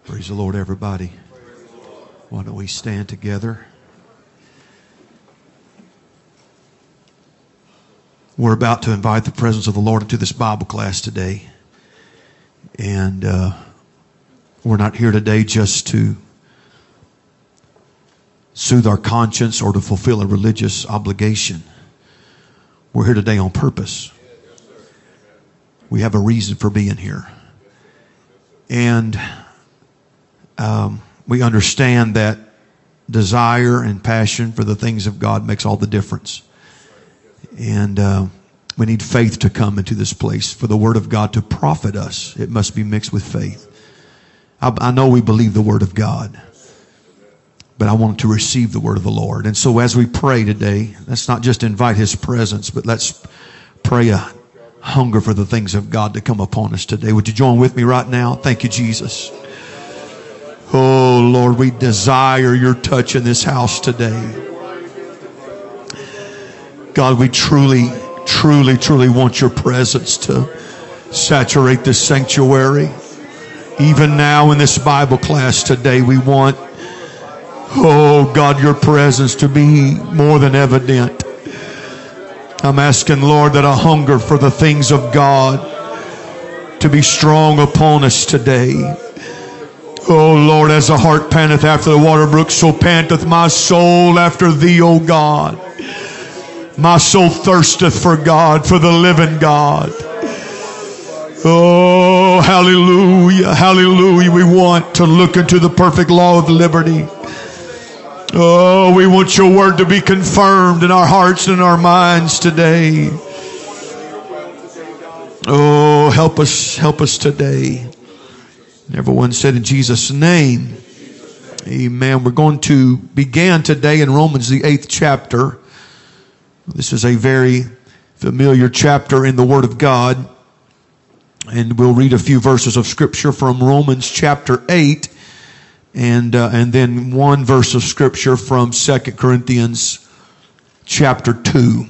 Praise the Lord, everybody. Why don't we stand together? We're about to invite the presence of the Lord into this Bible class today. And we're not here today just to soothe our conscience or to fulfill a religious obligation. We're here today on purpose. We have a reason for being here. And we understand that desire and passion for the things of God makes all the difference. And we need faith to come into this place. For the Word of God to profit us, it must be mixed with faith. I know we believe the Word of God, but I want to receive the Word of the Lord. And so as we pray today, let's not just invite His presence, but let's pray a hunger for the things of God to come upon us today. Would you join with me right now? Thank you, Jesus. Oh, Lord, we desire your touch in this house today. God, we truly want your presence to saturate this sanctuary. Even now in this Bible class today, we want, oh God, your presence to be more than evident. I'm asking, Lord, that a hunger for the things of God to be strong upon us today. Oh Lord, as the heart panteth after the water brook, so panteth my soul after thee, O God. My soul thirsteth for God, for the living God. Oh, hallelujah, hallelujah. We want to look into the perfect law of liberty. Oh, we want your word to be confirmed in our hearts and our minds today. Oh, help us today. Everyone said in Jesus' name, amen. We're going to begin today in Romans, the 8th chapter. This is a very familiar chapter in the Word of God. And we'll read a few verses of Scripture from Romans chapter 8. And then one verse of Scripture from 2 Corinthians chapter 2.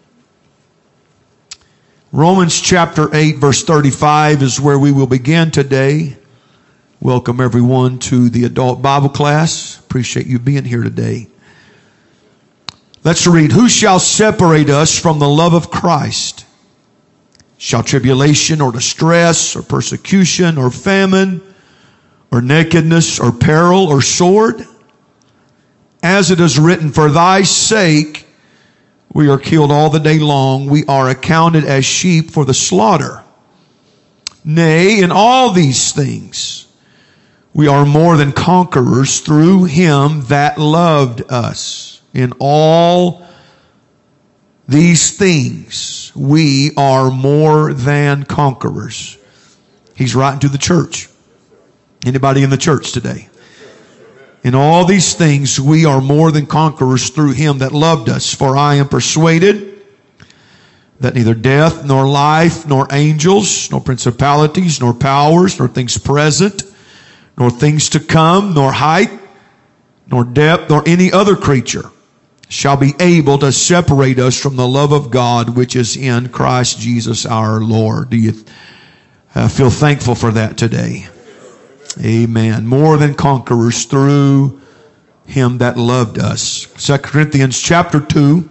Romans chapter 8 verse 35 is where we will begin today. Welcome everyone to the adult Bible class. Appreciate you being here today. Let's read. Who shall separate us from the love of Christ? Shall tribulation or distress or persecution or famine or nakedness or peril or sword? As it is written, for thy sake we are killed all the day long. We are accounted as sheep for the slaughter. Nay, in all these things we are more than conquerors through him that loved us. In all these things we are more than conquerors. He's writing to the church. Anybody in the church today? In all these things we are more than conquerors through him that loved us. For I am persuaded that neither death, nor life, nor angels, nor principalities, nor powers, nor things present, nor things to come, nor height, nor depth, nor any other creature shall be able to separate us from the love of God which is in Christ Jesus our Lord. Do you feel thankful for that today? Amen. More than conquerors through him that loved us. 2 Corinthians chapter 2,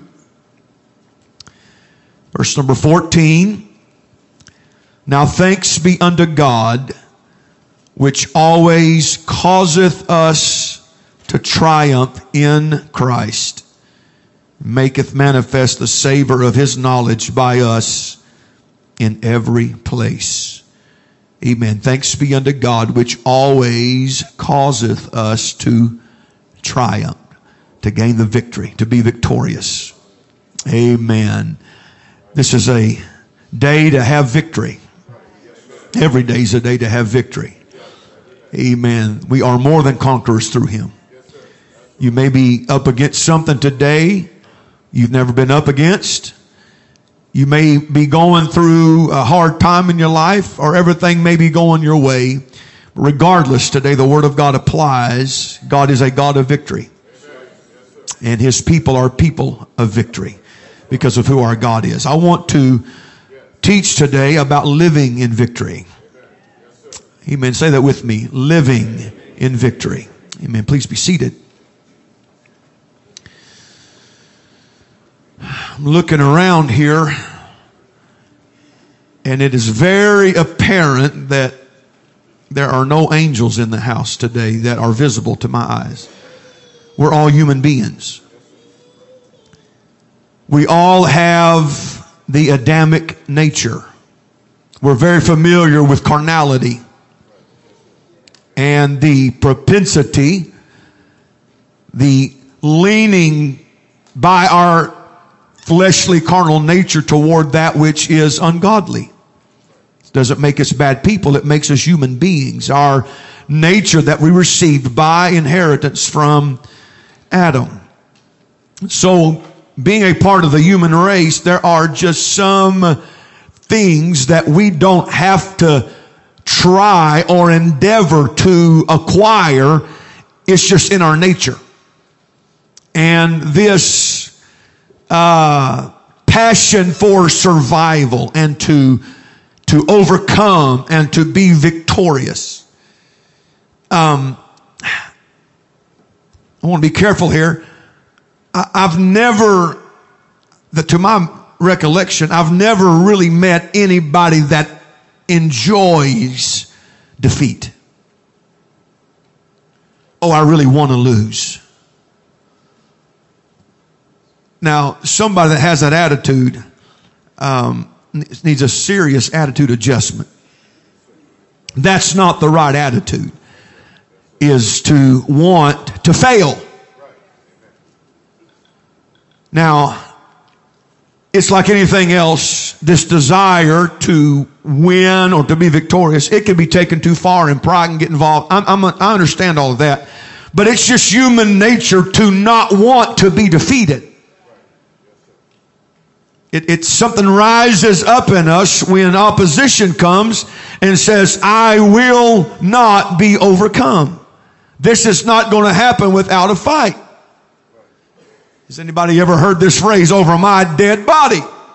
verse number 14. Now thanks be unto God, which always causeth us to triumph in Christ, maketh manifest the savor of his knowledge by us in every place. Amen. Thanks be unto God, which always causeth us to triumph, to gain the victory, to be victorious. Amen. This is a day to have victory. Every day is a day to have victory. Amen. We are more than conquerors through him. You may be up against something today you've never been up against. You may be going through a hard time in your life, or everything may be going your way. Regardless, today the Word of God applies. God is a God of victory. And his people are people of victory because of who our God is. I want to teach today about living in victory. Amen. Say that with me. Living in victory. Amen. Please be seated. I'm looking around here, and it is very apparent that there are no angels in the house today that are visible to my eyes. We're all human beings. We all have the Adamic nature. We're very familiar with carnality and the propensity, the leaning by our fleshly carnal nature toward that which is ungodly. It doesn't make us bad people. It makes us human beings. Our nature that we received by inheritance from Adam. So, being a part of the human race, there are just some things that we don't have to try or endeavor to acquire. It's just in our nature. And this passion for survival and to overcome and to be victorious. I want to be careful here. I've never, to my recollection, I've never really met anybody that enjoys defeat. Oh, I really want to lose. Now, somebody that has that attitude needs a serious attitude adjustment. That's not the right attitude, is to want to fail. Now, it's like anything else, this desire to win or to be victorious, it can be taken too far and pride can get involved. I understand all of that. But it's just human nature to not want to be defeated. It's something rises up in us when opposition comes and says, I will not be overcome. This is not going to happen without a fight. Has anybody ever heard this phrase, over my dead body?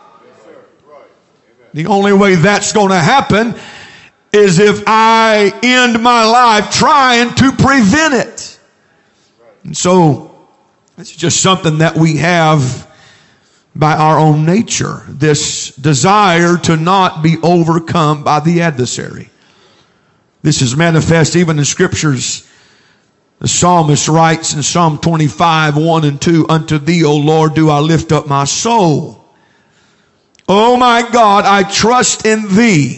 The only way that's going to happen is if I end my life trying to prevent it. And so it's just something that we have by our own nature, this desire to not be overcome by the adversary. This is manifest even in scriptures. The psalmist writes in Psalm 25, 1 and 2, unto thee, O Lord, do I lift up my soul. O my God, I trust in thee.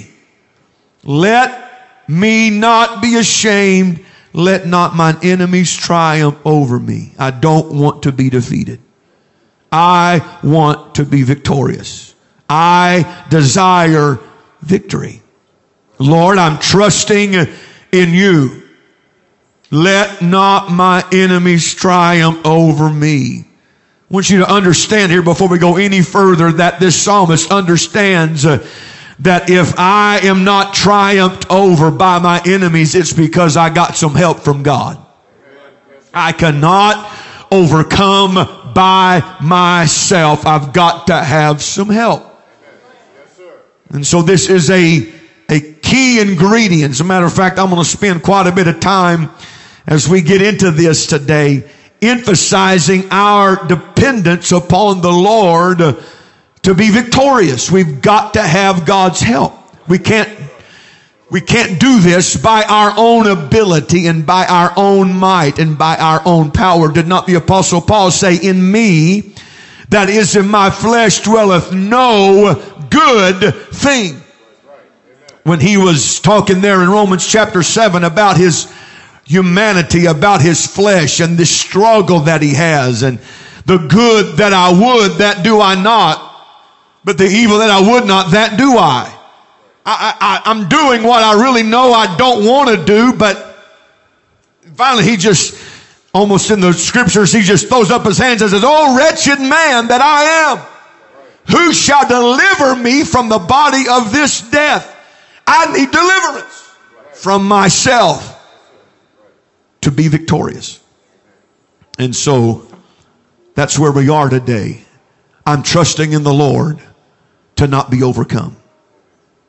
Let me not be ashamed. Let not mine enemies triumph over me. I don't want to be defeated. I want to be victorious. I desire victory. Lord, I'm trusting in you. Let not my enemies triumph over me. I want you to understand here before we go any further that this psalmist understands that if I am not triumphed over by my enemies, it's because I got some help from God. I cannot overcome by myself. I've got to have some help. And so this is a key ingredient. As a matter of fact, I'm going to spend quite a bit of time as we get into this today, emphasizing our dependence upon the Lord to be victorious. We've got to have God's help. We can't do this by our own ability and by our own might and by our own power. Did not the Apostle Paul say, in me, that is in my flesh, dwelleth no good thing? When he was talking there in Romans chapter 7 about his humanity, about his flesh and the struggle that he has, and the good that I would, that do I not, but the evil that I would not, that do I. I'm doing what I really know I don't want to do, but finally he just, almost in the scriptures, he just throws up his hands and says, oh, wretched man that I am, who shall deliver me from the body of this death? I need deliverance from myself to be victorious. And so that's where we are today. I'm trusting in the Lord to not be overcome.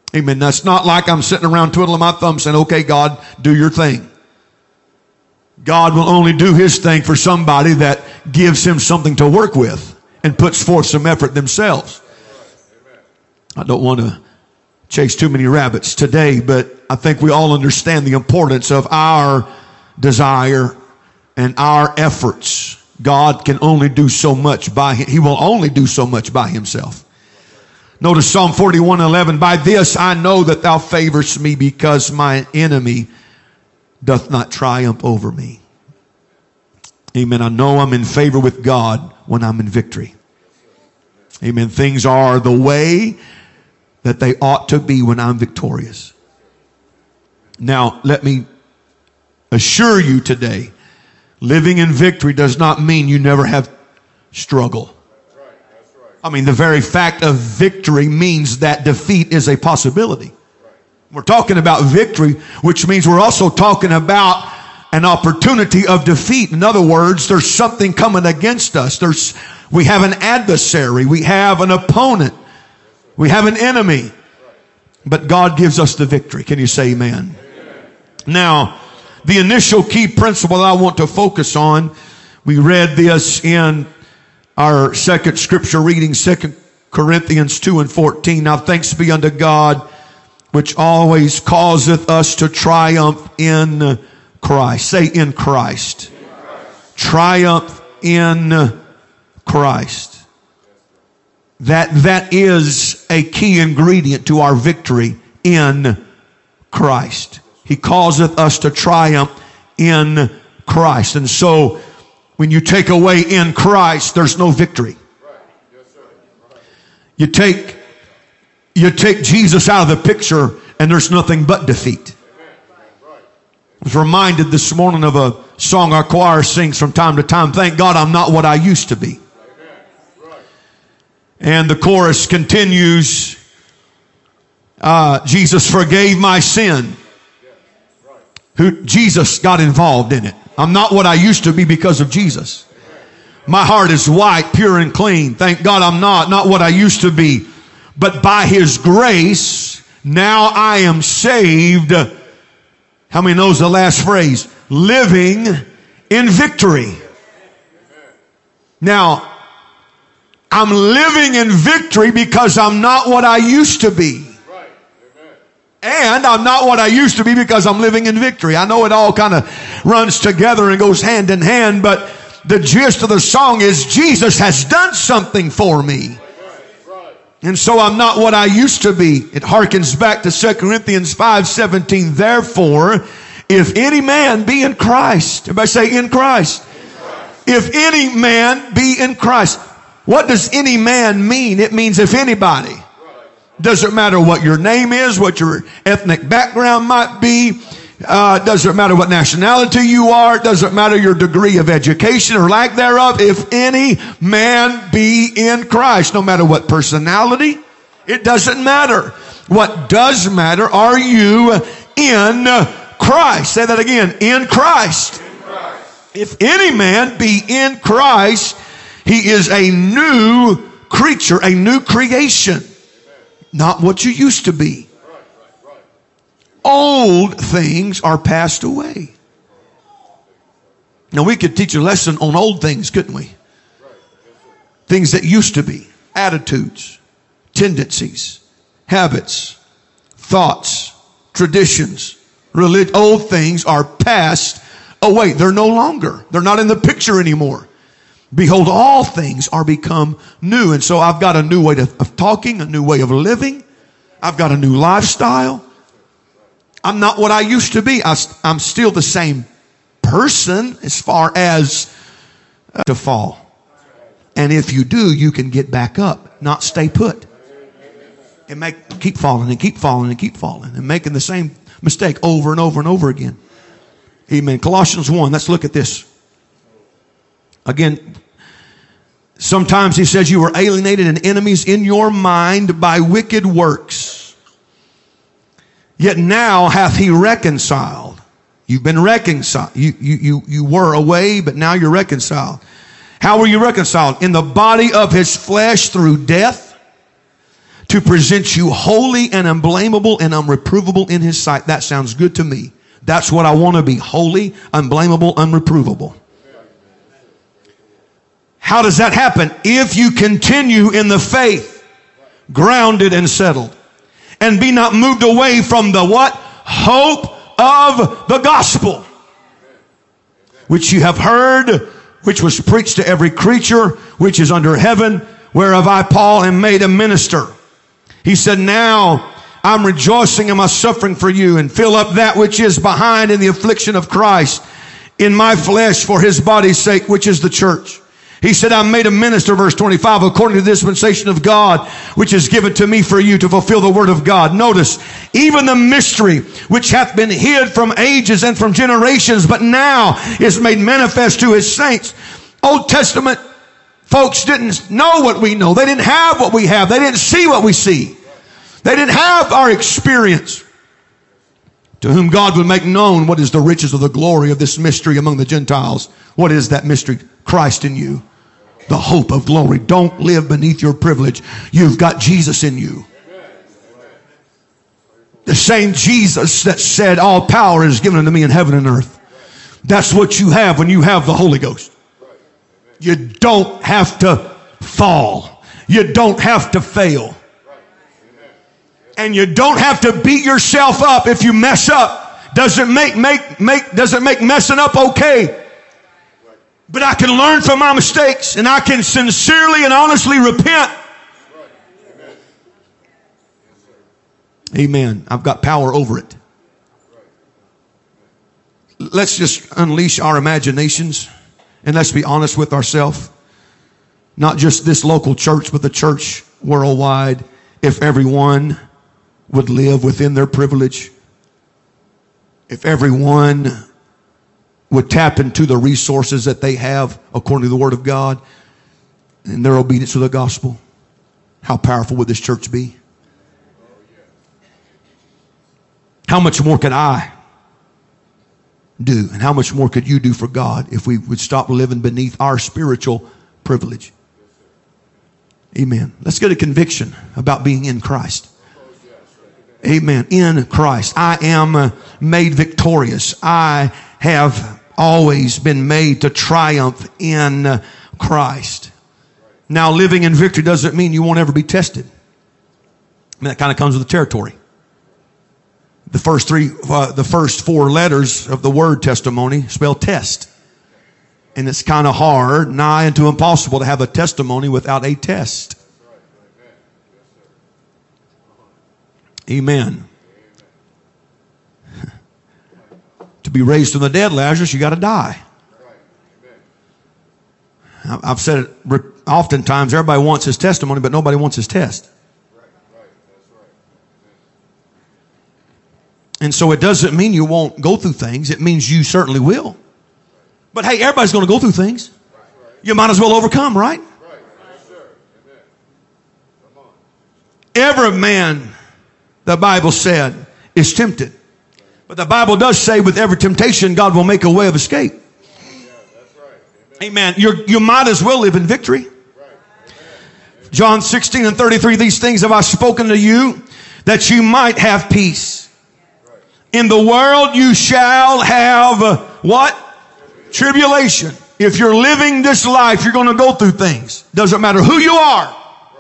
Amen. That's not like I'm sitting around twiddling my thumbs saying, okay, God, do your thing. God will only do his thing for somebody that gives him something to work with and puts forth some effort themselves. I don't want to chase too many rabbits today, but I think we all understand the importance of our desire and our efforts. God can only do so much by him. He will only do so much by himself. Notice Psalm 41:11. By this I know that thou favorest me, because my enemy doth not triumph over me. Amen. I know I'm in favor with God when I'm in victory. Amen. Things are the way that they ought to be when I'm victorious. Now, let me assure you today, living in victory does not mean you never have struggle. I mean, the very fact of victory means that defeat is a possibility. We're talking about victory, which means we're also talking about an opportunity of defeat. In other words, there's something coming against us. We have an adversary. We have an opponent. We have an enemy. But God gives us the victory. Can you say amen? Now, the initial key principle I want to focus on, we read this in our second scripture reading, 2 Corinthians 2:14. Now thanks be unto God, which always causeth us to triumph in Christ. Say in Christ. Triumph in Christ. That is a key ingredient to our victory in Christ. He causeth us to triumph in Christ. And so, when you take away in Christ, there's no victory. You take Jesus out of the picture and there's nothing but defeat. I was reminded this morning of a song our choir sings from time to time. Thank God I'm not what I used to be. And the chorus continues, Jesus forgave my sin. Jesus got involved in it. I'm not what I used to be because of Jesus. My heart is white, pure, and clean. Thank God I'm not what I used to be. But by his grace, now I am saved. How many knows the last phrase? Living in victory. Now, I'm living in victory because I'm not what I used to be. And I'm not what I used to be because I'm living in victory. I know it all kind of runs together and goes hand in hand, but the gist of the song is Jesus has done something for me. And so I'm not what I used to be. It harkens back to 2 Corinthians 5:17. Therefore, if any man be in Christ, everybody say in Christ. If any man be in Christ. What does any man mean? It means if anybody. Doesn't matter what your name is, what your ethnic background might be. Doesn't matter what nationality you are. Doesn't matter your degree of education or lack thereof. If any man be in Christ, no matter what personality, it doesn't matter. What does matter, are you in Christ? Say that again. In Christ. If any man be in Christ, he is a new creature, a new creation. Not what you used to be. Old things are passed away. Now we could teach a lesson on old things, couldn't we? Things that used to be. Attitudes, tendencies, habits, thoughts, traditions, religion. Old things are passed away. They're no longer. They're not in the picture anymore. Behold, all things are become new. And so I've got a new way of talking, a new way of living. I've got a new lifestyle. I'm not what I used to be. I'm still the same person as far as to fall. And if you do, you can get back up, not stay put. And keep falling and keep falling and keep falling and making the same mistake over and over and over again. Amen. Colossians 1, let's look at this. Again, sometimes he says you were alienated and enemies in your mind by wicked works. Yet now hath he reconciled. You've been reconciled. You were away, but now you're reconciled. How were you reconciled? In the body of his flesh through death, to present you holy and unblameable and unreprovable in his sight. That sounds good to me. That's what I want to be. Holy, unblameable, unreprovable. How does that happen? If you continue in the faith, grounded and settled, and be not moved away from the what? Hope of the gospel, which you have heard, which was preached to every creature which is under heaven, whereof I, Paul, am made a minister. He said, now I'm rejoicing in my suffering for you, and fill up that which is behind in the affliction of Christ in my flesh for his body's sake, which is the church. He said, I'm made a minister, verse 25, according to the dispensation of God, which is given to me for you to fulfill the word of God. Notice, even the mystery which hath been hid from ages and from generations, but now is made manifest to his saints. Old Testament folks didn't know what we know. They didn't have what we have. They didn't see what we see. They didn't have our experience. To whom God would make known what is the riches of the glory of this mystery among the Gentiles. What is that mystery? Christ in you, the hope of glory. Don't live beneath your privilege. You've got Jesus in you. The same Jesus that said, all power is given unto me in heaven and earth. That's what you have when you have the Holy Ghost. You don't have to fall. You don't have to fail. And you don't have to beat yourself up if you mess up. Doesn't make messing up okay. But I can learn from my mistakes, and I can sincerely and honestly repent. Amen. I've got power over it. Let's just unleash our imaginations, and let's be honest with ourselves. Not just this local church, but the church worldwide. If everyone would live within their privilege, if everyone would tap into the resources that they have according to the word of God and their obedience to the gospel, how powerful would this church be? How much more could I do, and how much more could you do for God if we would stop living beneath our spiritual privilege? Amen. Let's get a conviction about being in Christ. Amen. In Christ. I am made victorious. I have always been made to triumph in Christ. Now, living in victory doesn't mean you won't ever be tested. I mean, that kind of comes with the territory. The first four letters of the word testimony spell test. And it's kind of hard, nigh into impossible to have a testimony without a test. Amen. To be raised from the dead, Lazarus, you got to die. I've said it oftentimes, everybody wants his testimony, but nobody wants his test. And so it doesn't mean you won't go through things. It means you certainly will. But hey, everybody's going to go through things. You might as well overcome, right? Every man, the Bible said, is tempted. But the Bible does say with every temptation, God will make a way of escape. Amen. You might as well live in victory. John 16:33, these things have I spoken to you, that you might have peace. In the world you shall have what? Tribulation. If you're living this life, you're going to go through things. Doesn't matter who you are.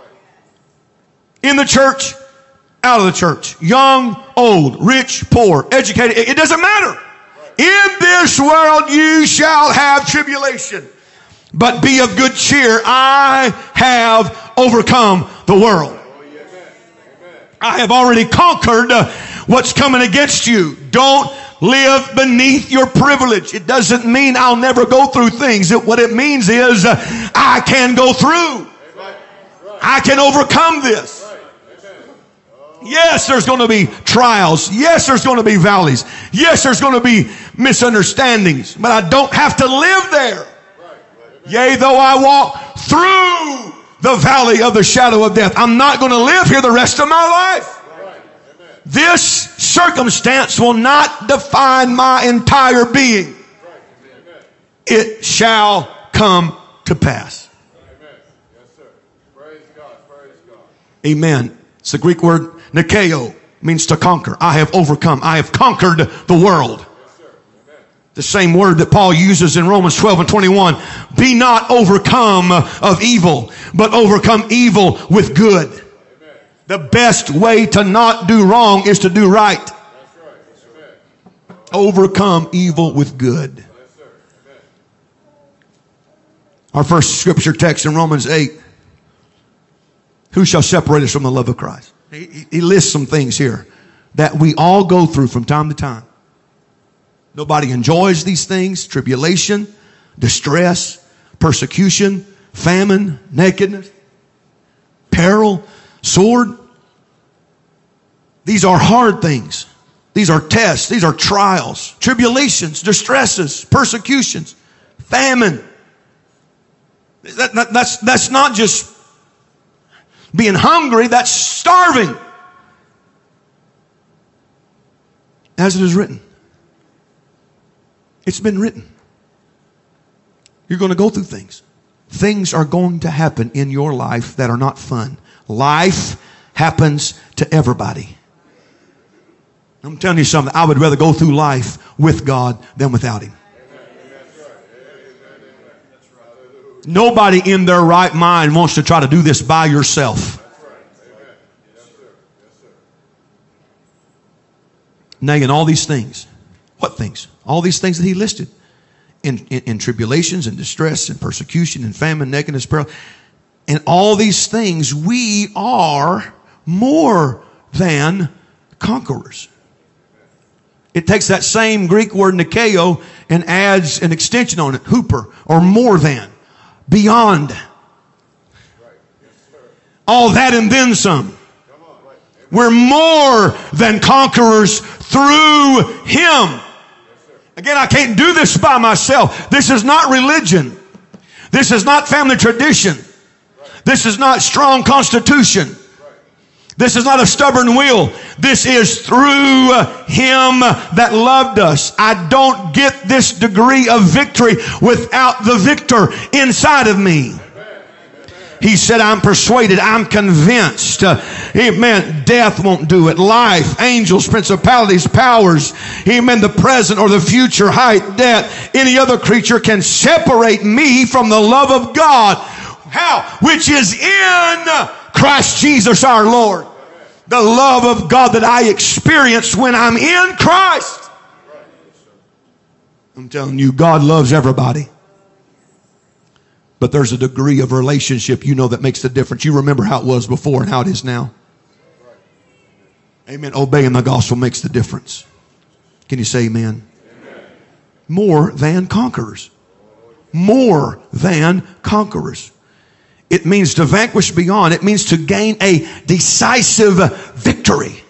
In the church, out of the church, young, old, rich, poor, educated, it doesn't matter. In this world you shall have tribulation, but be of good cheer. I have overcome the world. I have already conquered what's coming against you. Don't live beneath your privilege. It doesn't mean I'll never go through things. What it means is I can go through. I can overcome this. Yes, there's going to be trials. Yes, there's going to be valleys. Yes, there's going to be misunderstandings. But I don't have to live there. Yea, though I walk through the valley of the shadow of death, I'm not going to live here the rest of my life. This circumstance will not define my entire being. It shall come to pass. Amen. It's the Greek word nikeo, means to conquer. I have overcome. I have conquered the world. The same word that Paul uses in Romans 12 and 21. Be not overcome of evil, but overcome evil with good. The best way to not do wrong is to do right. Overcome evil with good. Our first scripture text in Romans 8. Who shall separate us from the love of Christ? He lists some things here that we all go through from time to time. Nobody enjoys these things. Tribulation, distress, persecution, famine, nakedness, peril, sword. These are hard things. These are tests. These are trials, tribulations, distresses, persecutions, famine. That's not just being hungry. That's starving. As it is written. It's been written. You're going to go through things. Things are going to happen in your life that are not fun. Life happens to everybody. I'm telling you something. I would rather go through life with God than without Him. Nobody in their right mind wants to try to do this by yourself. Nay, in all these things. What things? All these things that he listed. In tribulations and distress and persecution and famine, nakedness, peril. And all these things, we are more than conquerors. It takes that same Greek word nikeo and adds an extension on it, hooper, or more than, beyond. All that and then some. We're more than conquerors through Him. Again, I can't do this by myself. This is not religion. This is not family tradition. This is not strong constitution. This is not a stubborn will. This is through Him that loved us. I don't get this degree of victory without the victor inside of me. He said, I'm persuaded, I'm convinced. Amen. Death won't do it. Life, angels, principalities, powers. Amen. The present or the future, height, depth, any other creature can separate me from the love of God. How? Which is in Christ Jesus our Lord. The love of God that I experience when I'm in Christ. I'm telling you, God loves everybody. But there's a degree of relationship, that makes the difference. You remember how it was before and how it is now. Amen. Obeying the gospel makes the difference. Can you say amen? Amen. More than conquerors. More than conquerors. It means to vanquish beyond. It means to gain a decisive victory.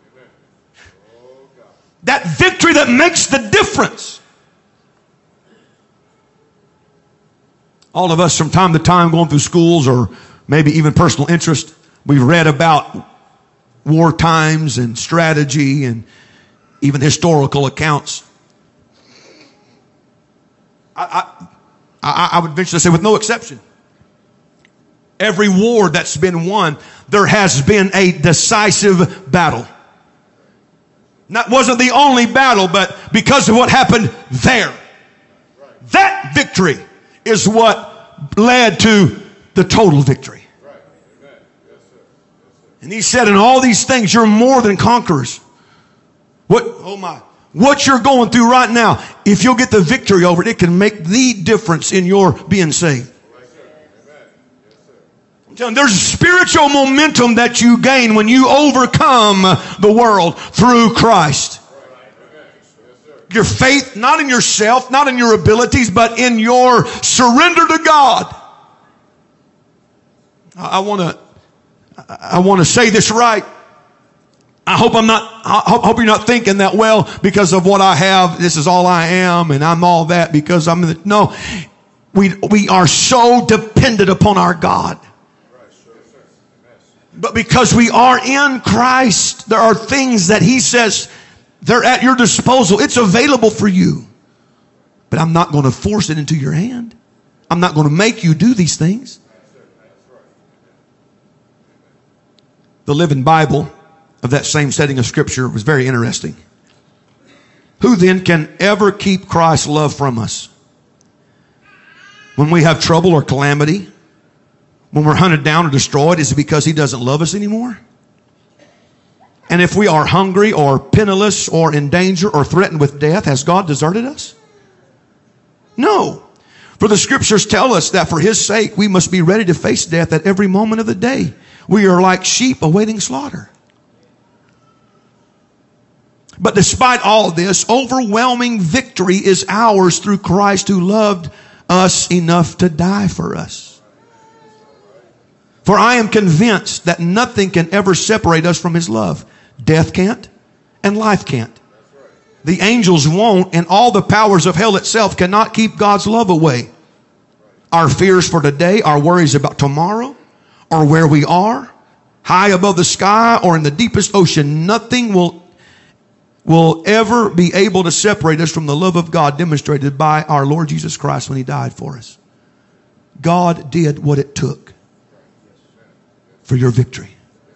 That victory that makes the difference. All of us from time to time going through schools or maybe even personal interest, we've read about war times and strategy and even historical accounts. I would venture to say with no exception, every war that's been won, there has been a decisive battle. That wasn't the only battle, but because of what happened there, that victory is what led to the total victory. And he said, in all these things, you're more than conquerors. What you're going through right now, if you'll get the victory over it, it can make the difference in your being saved. I'm telling you, there's spiritual momentum that you gain when you overcome the world through Christ. Your faith, not in yourself, not in your abilities, but in your surrender to God. I want to say this right. I hope you're not thinking that, well, because of what I have, this is all I am, and I'm all that because no. We are so dependent upon our God. But because we are in Christ, there are things that He says, they're at your disposal. It's available for you. But I'm not going to force it into your hand. I'm not going to make you do these things. the Living Bible of that same setting of Scripture was very interesting. Who then can ever keep Christ's love from us? When we have trouble or calamity, when we're hunted down or destroyed, is it because He doesn't love us anymore? And if we are hungry or penniless or in danger or threatened with death, has God deserted us? No. For the Scriptures tell us that for His sake, we must be ready to face death at every moment of the day. We are like sheep awaiting slaughter. But despite all this, overwhelming victory is ours through Christ who loved us enough to die for us. For I am convinced that nothing can ever separate us from His love. Death can't, and life can't. The angels won't, and all the powers of hell itself cannot keep God's love away. Our fears for today, our worries about tomorrow, or where we are, high above the sky or in the deepest ocean, nothing will ever be able to separate us from the love of God demonstrated by our Lord Jesus Christ when He died for us. God did what it took for your victory.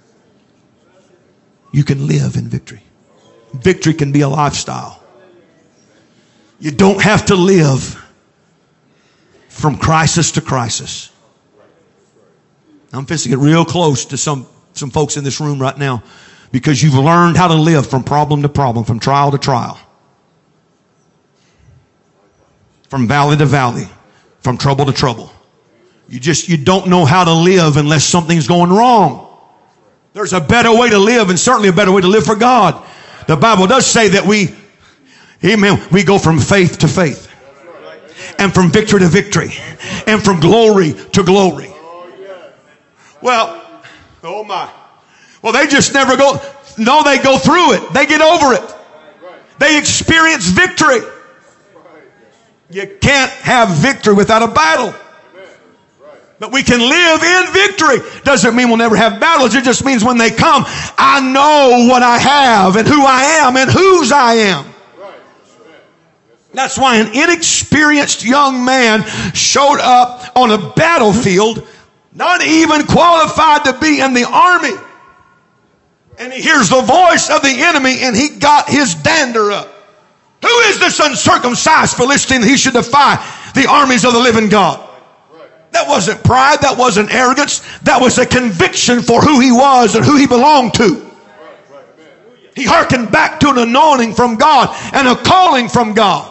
You can live in victory. Victory can be a lifestyle. You don't have to live from crisis to crisis. I'm fixing to get real close to some folks in this room right now because you've learned how to live from problem to problem, from trial to trial, from valley to valley, from trouble to trouble. You don't know how to live unless something's going wrong. There's a better way to live, and certainly a better way to live for God. The Bible does say that we go from faith to faith, and from victory to victory, and from glory to glory. Well, oh my. Well, they just never go. No, they go through it. They get over it. They experience victory. You can't have victory without a battle. But we can live in victory. Doesn't mean we'll never have battles. It just means when they come, I know what I have and who I am and whose I am. That's why an inexperienced young man showed up on a battlefield, not even qualified to be in the army. And he hears the voice of the enemy and he got his dander up. Who is this uncircumcised Philistine that he should defy the armies of the living God? That wasn't pride. That wasn't arrogance. That was a conviction for who he was and who he belonged to. He hearkened back to an anointing from God and a calling from God.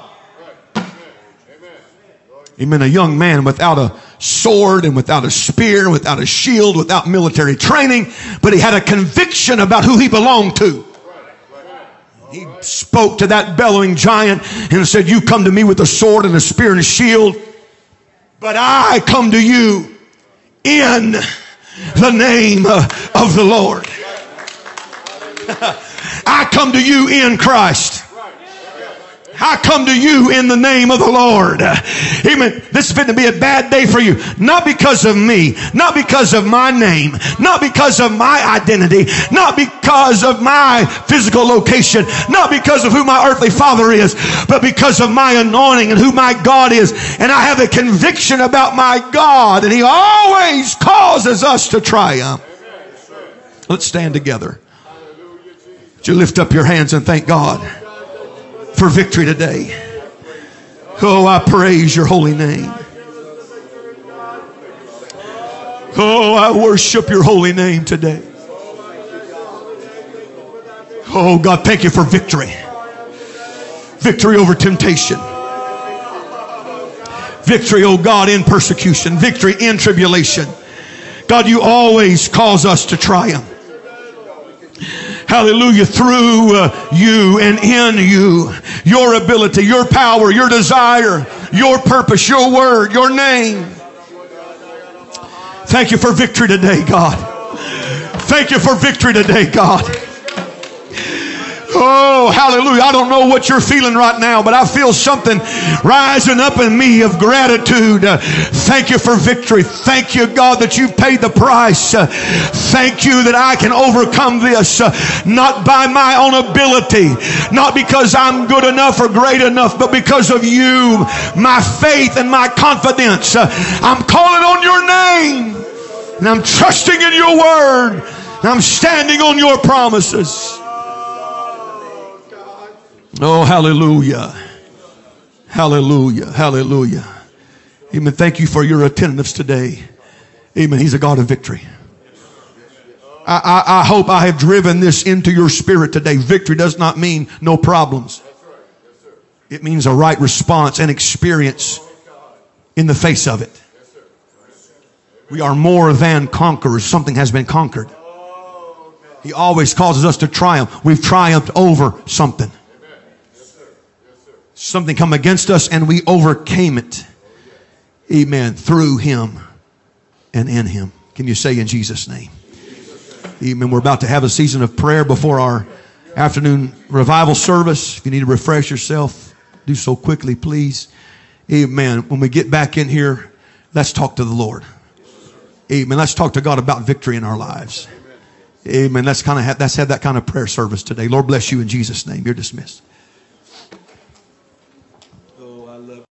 Amen. A young man without a sword and without a spear, without a shield, without military training, but he had a conviction about who he belonged to. He spoke to that bellowing giant and said, you come to me with a sword and a spear and a shield, but I come to you in the name of the Lord. I come to you in Christ. I come to you in the name of the Lord. Amen. This is going to be a bad day for you. Not because of me. Not because of my name. Not because of my identity. Not because of my physical location. Not because of who my earthly father is. But because of my anointing and who my God is. And I have a conviction about my God. And He always causes us to triumph. Let's stand together. Would you lift up your hands and thank God for victory today? Oh, I praise your holy name. Oh, I worship your holy name today. Oh, God, thank you for victory. Victory over temptation. Victory, oh God, in persecution. Victory in tribulation. God, you always cause us to triumph. Hallelujah. Through you and in you. Your ability, your power, your desire, your purpose, your word, your name. Thank you for victory today, God. Thank you for victory today, God. Oh, hallelujah. I don't know what you're feeling right now, but I feel something rising up in me of gratitude. Thank you for victory. Thank you, God, that you've paid the price. Thank you that I can overcome this, not by my own ability, not because I'm good enough or great enough, but because of you, my faith and my confidence. I'm calling on your name and I'm trusting in your word. I'm standing on your promises. Oh, hallelujah. Hallelujah. Hallelujah. Amen. Thank you for your attentiveness today. Amen. He's a God of victory. I hope I have driven this into your spirit today. Victory does not mean no problems. It means a right response and experience in the face of it. We are more than conquerors. Something has been conquered. He always causes us to triumph. We've triumphed over something. Something come against us and we overcame it. Amen. Through Him and in Him. Can you say in Jesus' name? Amen. We're about to have a season of prayer before our afternoon revival service. If you need to refresh yourself, do so quickly, please. Amen. When we get back in here, let's talk to the Lord. Amen. Let's talk to God about victory in our lives. Amen. Let's have that kind of prayer service today. Lord bless you in Jesus' name. You're dismissed.